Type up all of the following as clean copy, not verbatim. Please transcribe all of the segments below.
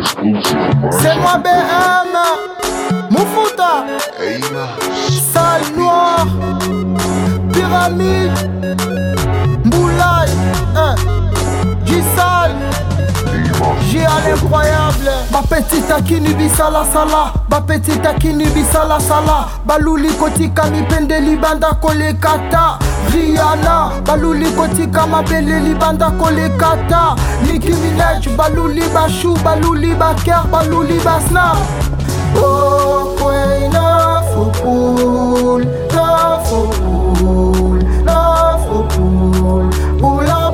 C'est moi BM, Mouffouta, Sale Noir, Pyramide, Mboulaye, J-Sal, J à l'incroyable. Ma petite Akinibi Sala Sala, ma petite Akinibi Sala Sala. Baluli kotika mi pendeli banda kole kata. Rihanna, baluli kotika ma beleli banda kole kata. Nicki Minaj, baluli bashou, baluli baker, baluli basna. Oh, queen of football, la football, la football. Oula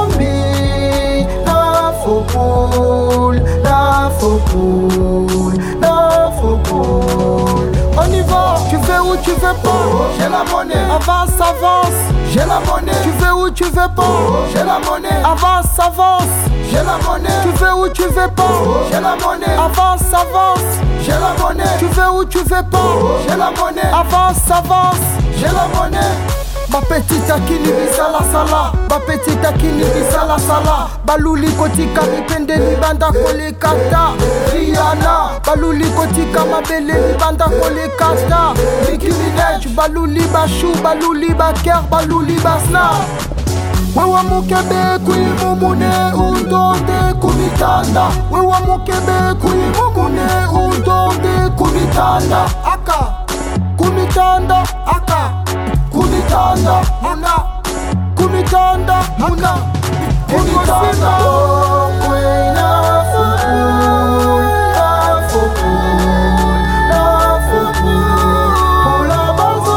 bazombi, la football, la football, la football. On y va, tu veux ou tu veux pas, j'ai la monnaie. Avance, avance, j'ai la monnaie. Tu veux ou tu veux pas, j'ai la monnaie. Avance, avance, j'ai la monnaie. Tu veux ou tu veux pas, j'ai la monnaie. Avance, avance, j'ai la monnaie. Tu veux ou tu veux pas, j'ai la monnaie. Avance, avance, j'ai la monnaie. Ma petite Akinibi Sala Sala, ma petite Akinibi Sala Sala. Baluli kotika mi pendeli banda kole kata. Rihanna, baluli kotika ma beleli banda kole kata. Nicki Minaj, baluli bashou, baluli baker, baluli basna. Wewa mukebe kuimumune udonde kumitanda. Wewa mukebe kuimumune udonde kumitanda. Aka, kumitanda, aka. Kumitanda, muna, kumitanda, muna, kumitanda. Oh, queen of football, la football, la football. Pour la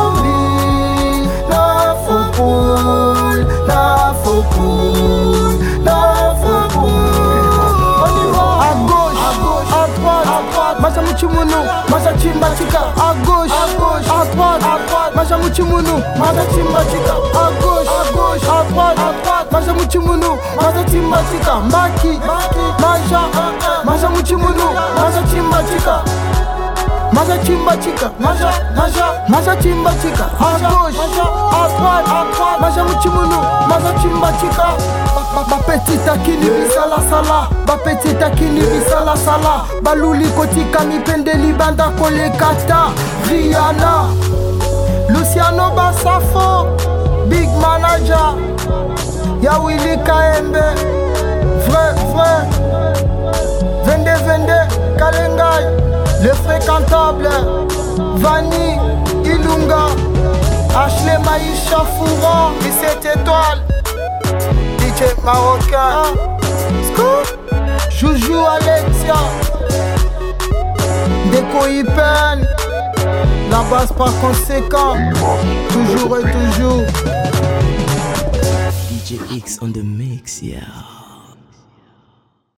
bazombi, la football, la football, la football. On y va. À gauche, à droite, Macha Muchimunu, Macha Chimbatika. À gauche, à droite, Macha Muchimunu, Macha Chimbatika. À gauche, à droite, Macha Muchimunu, Macha Chimbatika. Maki, Macha Muchimunu, Macha Chimbatika. Macha Chimbatika, Macha Chimbatika. À gauche, à droite, Macha Muchimunu, Macha Chimbatika. Ma petite Akinibi Sala Sala, ma petite Akinibi Sala Sala. Baluli kotika mi pendeli banda kole kata. Rihanna, Luciano Bassafo, Big Manager, ya Willy Kaembe, vrai, Vende, Kalengai, le fréquentable, Vanny, Ilunga, Ashley Maïcha Fouran, 17 étoiles, DJ marocain, Joujou Alexia, Déco Ipen, la base par conséquent, toujours et toujours. DJ X on the mix, yeah.